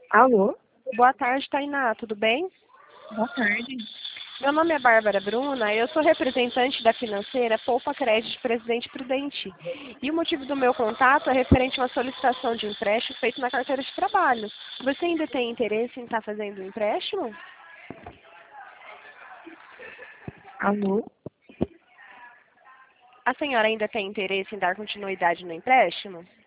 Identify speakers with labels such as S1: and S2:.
S1: Alô?
S2: Boa tarde, Tainá, tudo bem?
S1: Boa tarde.
S2: Meu nome é Bárbara Bruna, eu sou representante da financeira Poupa Crédito Presidente Prudente. E o motivo do meu contato é referente a uma solicitação de empréstimo feito na carteira de trabalho. Você ainda tem interesse em estar fazendo um empréstimo?
S1: Alô?
S2: A senhora ainda tem interesse em dar continuidade no empréstimo?